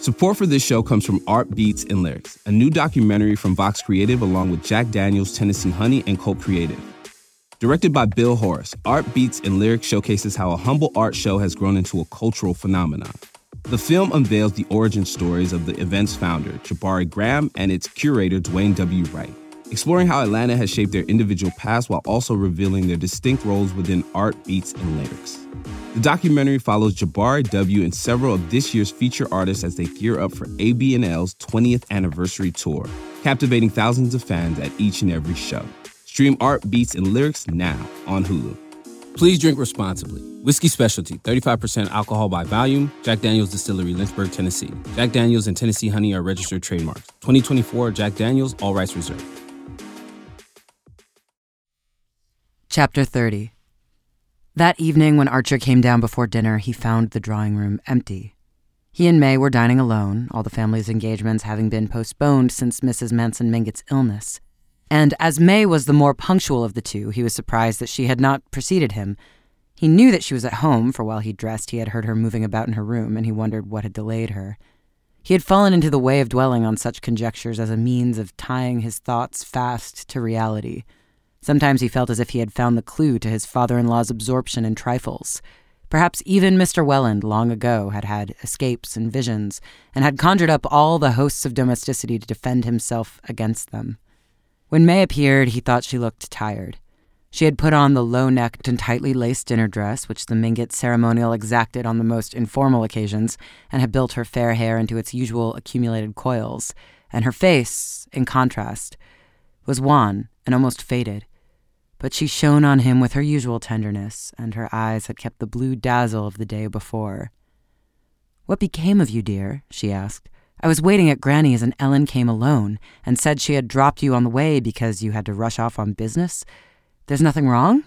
Support for this show comes from Art Beats and Lyrics, a new documentary from Vox Creative along with Jack Daniels, Tennessee Honey, and Cult Creative. Directed by Bill Horace, Art Beats and Lyrics showcases how a humble art show has grown into a cultural phenomenon. The film unveils the origin stories of the event's founder, Jabari Graham, and its curator, Dwayne W. Wright, exploring how Atlanta has shaped their individual paths while also revealing their distinct roles within Art Beats and Lyrics. The documentary follows Jabari W. and several of this year's feature artists as they gear up for ABNL's 20th anniversary tour, captivating thousands of fans at each and every show. Stream Art Beats and Lyrics now on Hulu. Please drink responsibly. Whiskey Specialty, 35% alcohol by volume. Jack Daniels Distillery, Lynchburg, Tennessee. Jack Daniels and Tennessee Honey are registered trademarks. 2024 Jack Daniels, all rights reserved. Chapter 30. That evening when Archer came down before dinner, he found the drawing room empty. He and May were dining alone, all the family's engagements having been postponed since Mrs. Manson Mingott's illness. And as May was the more punctual of the two, he was surprised that she had not preceded him. He knew that she was at home, for while he dressed, he had heard her moving about in her room, and he wondered what had delayed her. He had fallen into the way of dwelling on such conjectures as a means of tying his thoughts fast to reality. Sometimes he felt as if he had found the clue to his father-in-law's absorption in trifles. Perhaps even Mr. Welland long ago had had escapes and visions, and had conjured up all the hosts of domesticity to defend himself against them. When May appeared, he thought she looked tired. She had put on the low-necked and tightly laced dinner dress, which the Mingott ceremonial exacted on the most informal occasions, and had built her fair hair into its usual accumulated coils, and her face, in contrast, was wan and almost faded. But she shone on him with her usual tenderness, and her eyes had kept the blue dazzle of the day before. "What became of you, dear?" she asked. "I was waiting at Granny's and Ellen came alone and said she had dropped you on the way because you had to rush off on business. There's nothing wrong?"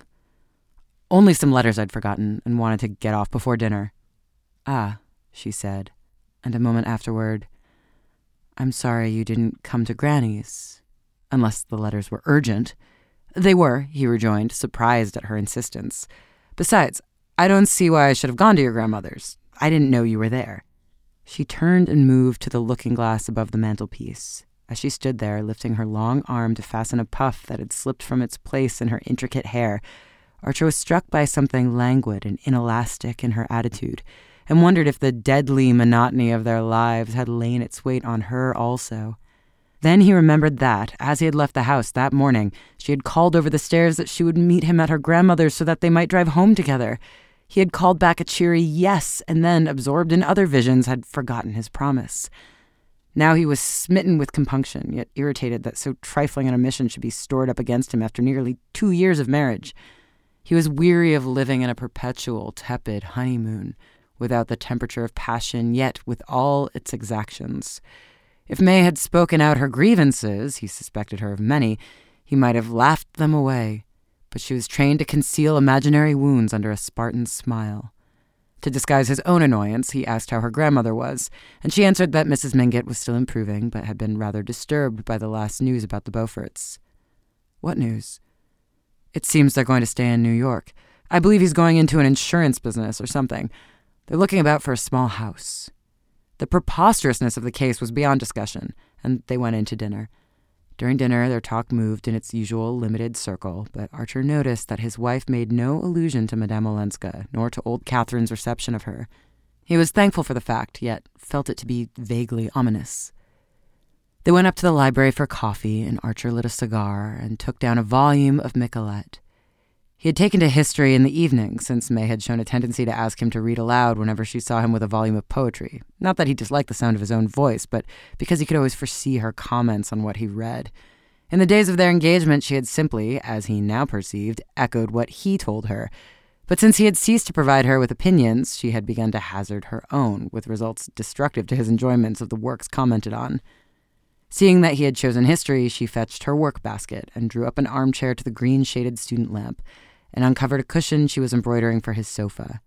"Only some letters I'd forgotten and wanted to get off before dinner." "Ah," she said, and a moment afterward, "I'm sorry you didn't come to Granny's, unless the letters were urgent." "They were," he rejoined, surprised at her insistence. "Besides, I don't see why I should have gone to your grandmother's. I didn't know you were there." She turned and moved to the looking-glass above the mantelpiece. As she stood there, lifting her long arm to fasten a puff that had slipped from its place in her intricate hair, Archer was struck by something languid and inelastic in her attitude, and wondered if the deadly monotony of their lives had lain its weight on her also. Then he remembered that, as he had left the house that morning, she had called over the stairs that she would meet him at her grandmother's so that they might drive home together. He had called back a cheery yes, and then, absorbed in other visions, had forgotten his promise. Now he was smitten with compunction, yet irritated that so trifling an omission should be stored up against him after nearly 2 years of marriage. He was weary of living in a perpetual, tepid honeymoon, without the temperature of passion, yet with all its exactions. If May had spoken out her grievances, he suspected her of many, he might have laughed them away, but she was trained to conceal imaginary wounds under a Spartan smile. To disguise his own annoyance, he asked how her grandmother was, and she answered that Mrs. Mingott was still improving, but had been rather disturbed by the last news about the Beauforts. "What news?" "It seems they're going to stay in New York. I believe he's going into an insurance business or something. They're looking about for a small house." The preposterousness of the case was beyond discussion, and they went in to dinner. During dinner, their talk moved in its usual limited circle, but Archer noticed that his wife made no allusion to Madame Olenska, nor to old Catherine's reception of her. He was thankful for the fact, yet felt it to be vaguely ominous. They went up to the library for coffee, and Archer lit a cigar and took down a volume of Michelet. He had taken to history in the evening, since May had shown a tendency to ask him to read aloud whenever she saw him with a volume of poetry. Not that he disliked the sound of his own voice, but because he could always foresee her comments on what he read. In the days of their engagement, she had simply, as he now perceived, echoed what he told her. But since he had ceased to provide her with opinions, she had begun to hazard her own, with results destructive to his enjoyments of the works commented on. Seeing that he had chosen history, she fetched her work basket and drew up an armchair to the green-shaded student lamp, and uncovered a cushion she was embroidering for his sofa.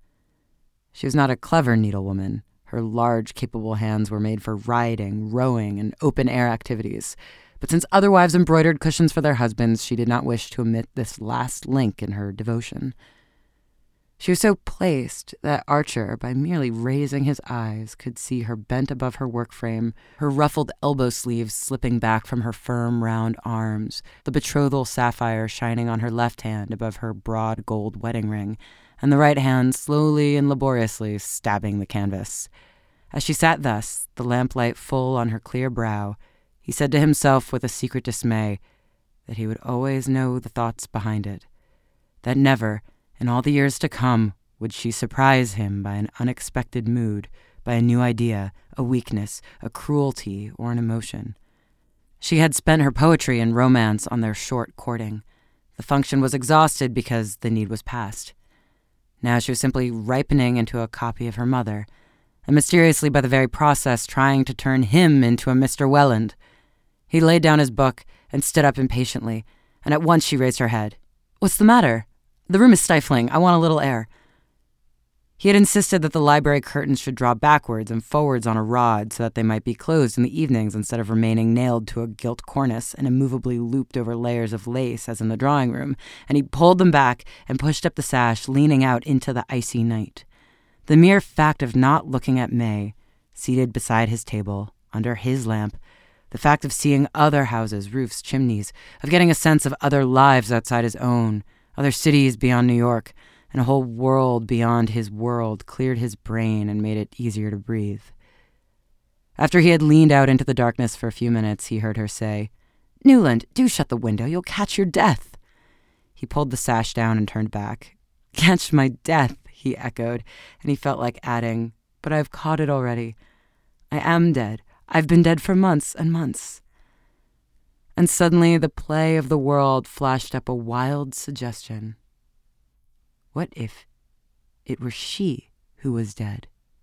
She was not a clever needlewoman. Her large, capable hands were made for riding, rowing, and open-air activities. But since other wives embroidered cushions for their husbands, she did not wish to omit this last link in her devotion. She was so placed that Archer, by merely raising his eyes, could see her bent above her work frame, her ruffled elbow sleeves slipping back from her firm, round arms, the betrothal sapphire shining on her left hand above her broad gold wedding ring, and the right hand slowly and laboriously stabbing the canvas. As she sat thus, the lamplight full on her clear brow, he said to himself with a secret dismay that he would always know the thoughts behind it, that never, in all the years to come, would she surprise him by an unexpected mood, by a new idea, a weakness, a cruelty, or an emotion. She had spent her poetry and romance on their short courting. The function was exhausted because the need was past. Now she was simply ripening into a copy of her mother, and mysteriously by the very process trying to turn him into a Mr. Welland. He laid down his book and stood up impatiently, and at once she raised her head. "What's the matter? The room is stifling. I want a little air." He had insisted that the library curtains should draw backwards and forwards on a rod so that they might be closed in the evenings instead of remaining nailed to a gilt cornice and immovably looped over layers of lace as in the drawing room, and he pulled them back and pushed up the sash, leaning out into the icy night. The mere fact of not looking at May, seated beside his table, under his lamp, the fact of seeing other houses, roofs, chimneys, of getting a sense of other lives outside his own, other cities beyond New York, and a whole world beyond his world cleared his brain and made it easier to breathe. After he had leaned out into the darkness for a few minutes, he heard her say, "Newland, do shut the window. You'll catch your death." He pulled the sash down and turned back. "Catch my death," he echoed, and he felt like adding, "But I've caught it already. I am dead. I've been dead for months and months." And suddenly the play of the world flashed up a wild suggestion. What if it were she who was dead?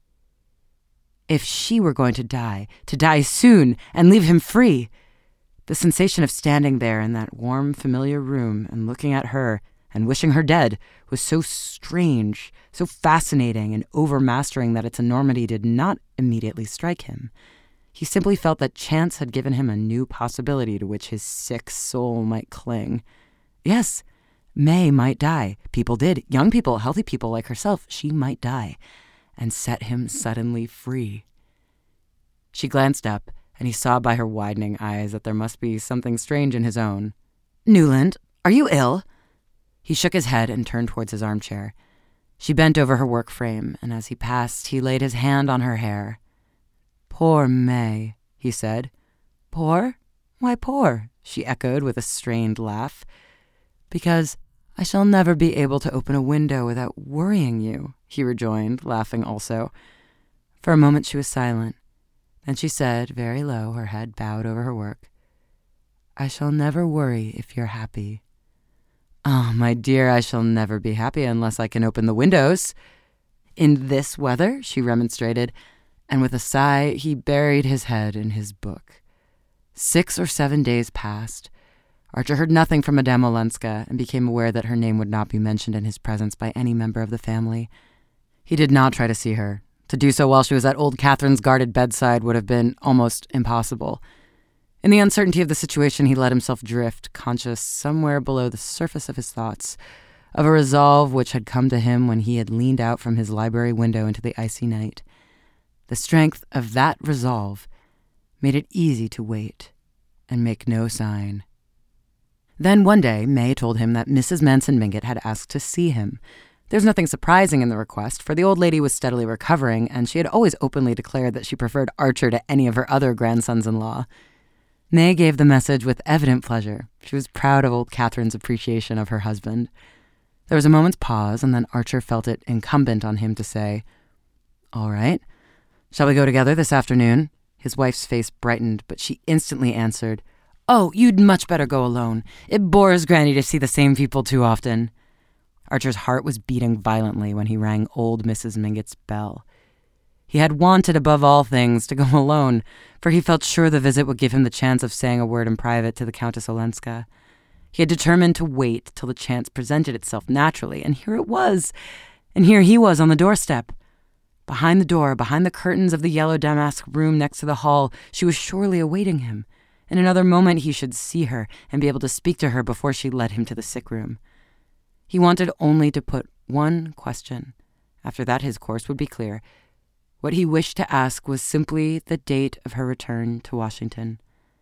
If she were going to die soon, and leave him free? The sensation of standing there in that warm, familiar room and looking at her and wishing her dead was so strange, so fascinating and overmastering that its enormity did not immediately strike him. He simply felt that chance had given him a new possibility to which his sick soul might cling. Yes, May might die. People did. Young people, healthy people like herself, she might die, and set him suddenly free. She glanced up, and he saw by her widening eyes that there must be something strange in his own. "Newland, are you ill?" He shook his head and turned towards his armchair. She bent over her work frame, and as he passed, he laid his hand on her hair. "Poor May," he said. "Poor? Why poor?" she echoed with a strained laugh. "Because I shall never be able to open a window without worrying you," he rejoined, laughing also. For a moment she was silent. Then she said, very low, her head bowed over her work, "I shall never worry if you're happy." "Oh, my dear, I shall never be happy unless I can open the windows." "In this weather?" she remonstrated, and with a sigh he buried his head in his book. 6 or 7 days passed. Archer heard nothing from Madame Olenska and became aware that her name would not be mentioned in his presence by any member of the family. He did not try to see her. To do so while she was at old Catherine's guarded bedside would have been almost impossible. In the uncertainty of the situation, he let himself drift, conscious somewhere below the surface of his thoughts, of a resolve which had come to him when he had leaned out from his library window into the icy night. The strength of that resolve made it easy to wait and make no sign. Then one day, May told him that Mrs. Manson Mingott had asked to see him. There was nothing surprising in the request, for the old lady was steadily recovering, and she had always openly declared that she preferred Archer to any of her other grandsons-in-law. May gave the message with evident pleasure. She was proud of old Catherine's appreciation of her husband. There was a moment's pause, and then Archer felt it incumbent on him to say, "All right. Shall we go together this afternoon?" His wife's face brightened, but she instantly answered, "Oh, you'd much better go alone. It bores Granny to see the same people too often." Archer's heart was beating violently when he rang old Mrs. Mingott's bell. He had wanted above all things to go alone, for he felt sure the visit would give him the chance of saying a word in private to the Countess Olenska. He had determined to wait till the chance presented itself naturally, and here it was. And here he was on the doorstep. Behind the door, behind the curtains of the yellow damask room next to the hall, she was surely awaiting him. In another moment he should see her and be able to speak to her before she led him to the sick room. He wanted only to put One question. After that, his course would be clear. What he wished to ask was simply the date of her return to Washington.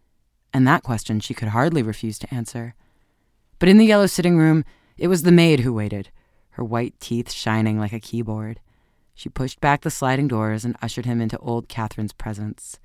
And that question she could hardly refuse to answer. But in the yellow sitting room, it was the maid who waited, her white teeth shining like a keyboard. She pushed back the sliding doors and ushered him into old Catherine's presence.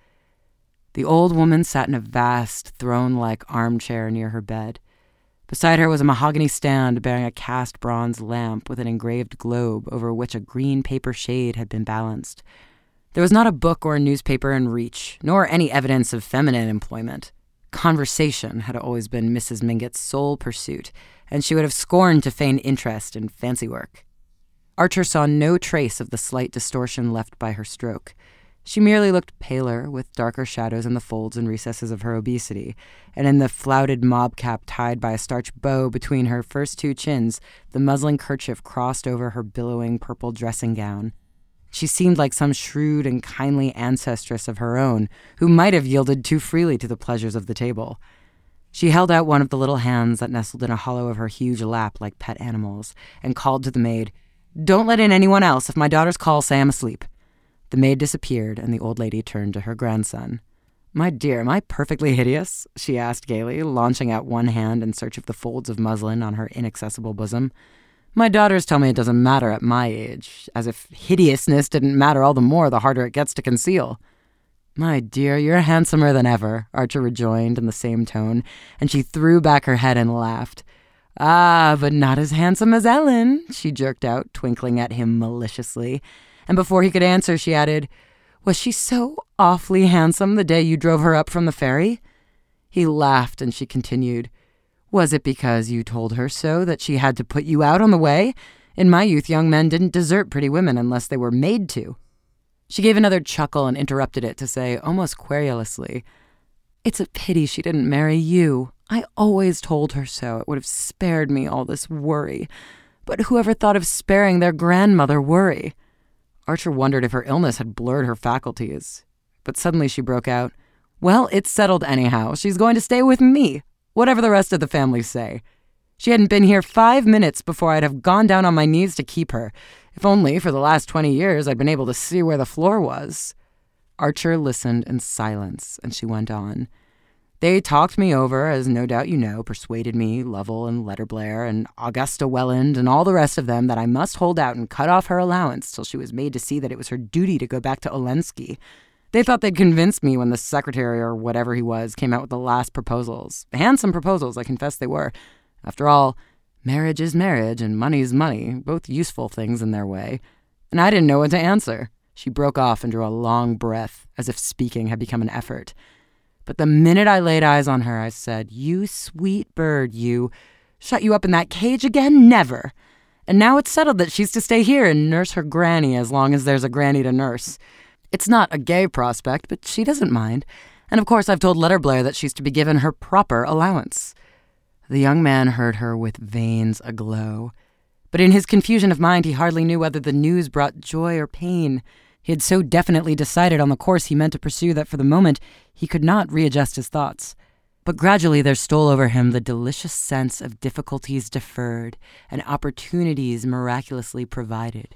The old woman sat in a vast, throne-like armchair near her bed. Beside her was a mahogany stand bearing a cast bronze lamp with an engraved globe over which a green paper shade had been balanced. There was not a book or a newspaper in reach, nor any evidence of feminine employment. Conversation had always been Mrs. Mingott's sole pursuit, and she would have scorned to feign interest in fancy work. Archer saw no trace of the slight distortion left by her stroke. She merely looked paler, with darker shadows in the folds and recesses of her obesity, and in the flouted mob cap tied by a starch bow between her first two chins, the muslin kerchief crossed over her billowing purple dressing gown. She seemed like some shrewd and kindly ancestress of her own, who might have yielded too freely to the pleasures of the table. She held out one of the little hands that nestled in a hollow of her huge lap like pet animals, and called to the maid, "Don't let in anyone else. If my daughters call, say I'm asleep." The maid disappeared, and the old lady turned to her grandson. "My dear, am I perfectly hideous?" she asked gaily, launching out one hand in search of the folds of muslin on her inaccessible bosom. "My daughters tell me it doesn't matter at my age, as if hideousness didn't matter all the more the harder it gets to conceal." "My dear, you're handsomer than ever," Archer rejoined in the same tone, and she threw back her head and laughed. "Ah, but not as handsome as Ellen," she jerked out, twinkling at him maliciously. And before he could answer, she added, "Was she so awfully handsome the day you drove her up from the ferry?" He laughed, and she continued, "Was it because you told her so that she had to put you out on the way? In my youth, young men didn't desert pretty women unless they were made to." She gave another chuckle and interrupted it to say, almost querulously, "It's a pity she didn't marry you. I always told her so. It would have spared me all this worry. But whoever thought of sparing their grandmother worry?" Archer wondered if her illness had blurred her faculties. But suddenly she broke out, "Well, it's settled anyhow. She's going to stay with me, whatever the rest of the family say. She hadn't been here 5 minutes before I'd have gone down on my knees to keep her. If only for the last 20 years I'd been able to see where the floor was." Archer listened in silence, and she went on. "They talked me over, as no doubt you know, persuaded me, Lovell and Letterblair and Augusta Welland and all the rest of them, that I must hold out and cut off her allowance till she was made to see that it was her duty to go back to Olenski. They thought they'd convince me when the secretary or whatever he was came out with the last proposals. Handsome proposals, I confess they were. After all, marriage is marriage and money's money, both useful things in their way. And I didn't know what to answer." She broke off and drew a long breath, as if speaking had become an effort. "But the minute I laid eyes on her, I said, 'You sweet bird, you. Shut you up in that cage again? Never.' And now it's settled that she's to stay here and nurse her granny as long as there's a granny to nurse. It's not a gay prospect, but she doesn't mind. And of course I've told Letterblair that she's to be given her proper allowance." The young man heard her with veins aglow. But in his confusion of mind, he hardly knew whether the news brought joy or pain. He had so definitely decided on the course he meant to pursue that for the moment he could not readjust his thoughts. But gradually there stole over him the delicious sense of difficulties deferred and opportunities miraculously provided.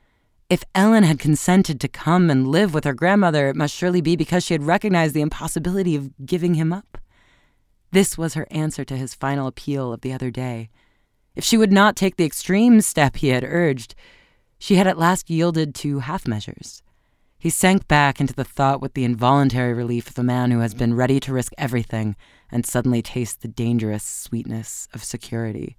If Ellen had consented to come and live with her grandmother, it must surely be because she had recognized the impossibility of giving him up. This was her answer to his final appeal of the other day. If she would not take the extreme step he had urged, she had at last yielded to half measures. He sank back into the thought with the involuntary relief of a man who has been ready to risk everything and suddenly tastes the dangerous sweetness of security.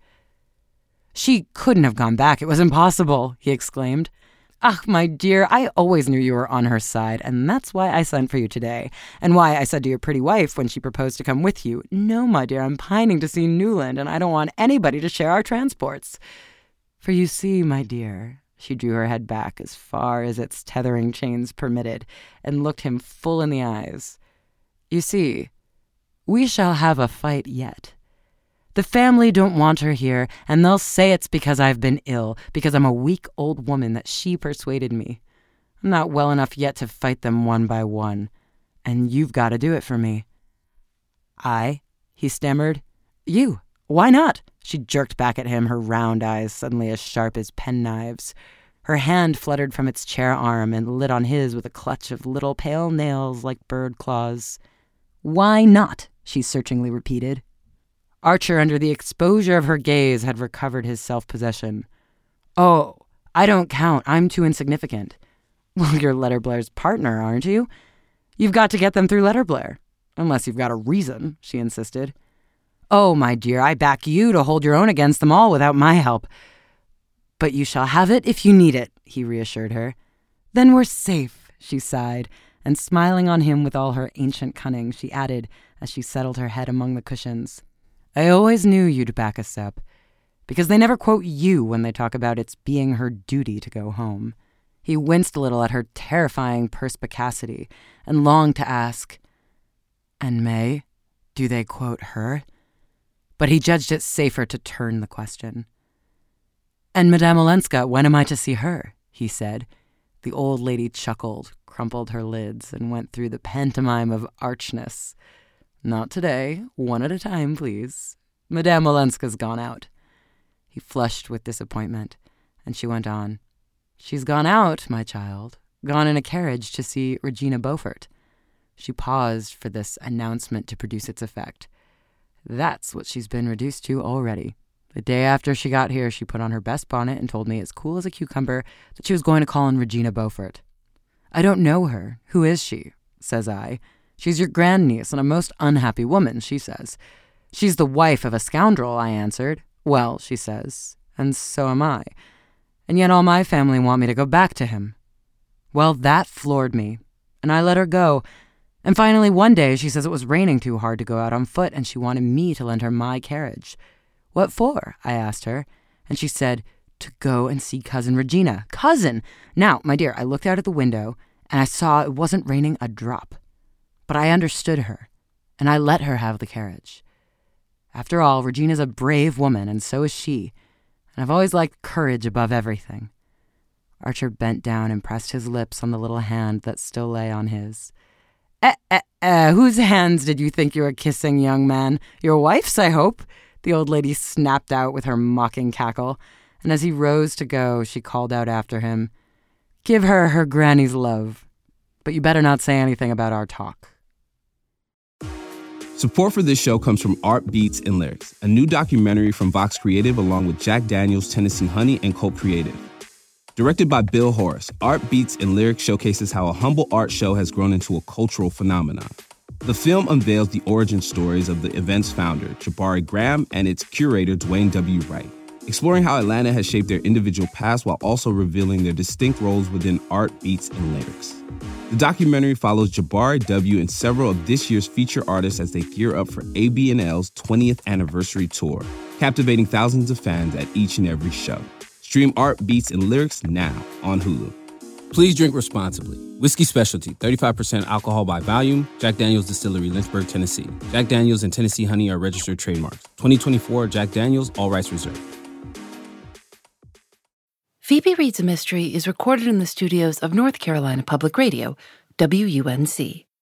"She couldn't have gone back. It was impossible," he exclaimed. "Ah, my dear, I always knew you were on her side, and that's why I sent for you today, and why I said to your pretty wife when she proposed to come with you, 'No, my dear, I'm pining to see Newland, and I don't want anybody to share our transports.' For you see, my dear," she drew her head back as far as its tethering chains permitted, and looked him full in the eyes, "you see, we shall have a fight yet. The family don't want her here, and they'll say it's because I've been ill, because I'm a weak old woman that she persuaded me. I'm not well enough yet to fight them one by one, and you've got to do it for me." "I?" he stammered. "You. Why not? She jerked back at him, her round eyes suddenly as sharp as penknives. Her hand fluttered from its chair arm and lit on his with a clutch of little pale nails like bird claws. Why not? She searchingly repeated. Archer, under the exposure of her gaze, had recovered his self-possession. Oh, I don't count. I'm too insignificant. Well, you're Letterblair's partner, aren't you? You've got to get them through Letterblair. Unless you've got a reason, she insisted. Oh, my dear, I back you to hold your own against them all without my help. But you shall have it if you need it, he reassured her. Then we're safe, she sighed, and smiling on him with all her ancient cunning, she added as she settled her head among the cushions. I always knew you'd back us up, because they never quote you when they talk about its being her duty to go home. He winced a little at her terrifying perspicacity and longed to ask, And May, do they quote her? But he judged it safer to turn the question. And Madame Olenska, when am I to see her? He said. The old lady chuckled, crumpled her lids, and went through the pantomime of archness. Not today. One at a time, please. Madame Olenska's gone out. He flushed with disappointment, and she went on. She's gone out, my child. Gone in a carriage to see Regina Beaufort. She paused for this announcement to produce its effect. That's what she's been reduced to already. The day after she got here, she put on her best bonnet and told me as cool as a cucumber that she was going to call on Regina Beaufort. I don't know her. Who is she? Says I. She's your grandniece and a most unhappy woman, she says. She's the wife of a scoundrel, I answered. Well, she says, and so am I. And yet all my family want me to go back to him. Well, that floored me, and I let her go. And finally one day she says it was raining too hard to go out on foot and she wanted me to lend her my carriage. What for? I asked her, and she said, to go and see Cousin Regina. Cousin! Now, my dear, I looked out at the window and I saw it wasn't raining a drop. But I understood her, and I let her have the carriage. After all, Regina's a brave woman, and so is she, and I've always liked courage above everything. Archer bent down and pressed his lips on the little hand that still lay on his. Whose hands did you think you were kissing, young man? Your wife's, I hope? The old lady snapped out with her mocking cackle, and as he rose to go, she called out after him, Give her her granny's love, but you better not say anything about our talk. Support for this show comes from Art Beats and Lyrics, a new documentary from Vox Creative along with Jack Daniels, Tennessee Honey, and Colt Creative. Directed by Bill Horace, Art Beats and Lyrics showcases how a humble art show has grown into a cultural phenomenon. The film unveils the origin stories of the event's founder, Jabari Graham, and its curator, Dwayne W. Wright, exploring how Atlanta has shaped their individual paths while also revealing their distinct roles within art, beats, and lyrics. The documentary follows Jabari W. and several of this year's feature artists as they gear up for AB&L's 20th anniversary tour, captivating thousands of fans at each and every show. Stream Art, Beats, and Lyrics now on Hulu. Please drink responsibly. Whiskey Specialty, 35% alcohol by volume. Jack Daniel's Distillery, Lynchburg, Tennessee. Jack Daniel's and Tennessee Honey are registered trademarks. 2024 Jack Daniel's, all rights reserved. Phoebe Reads a Mystery is recorded in the studios of North Carolina Public Radio, WUNC.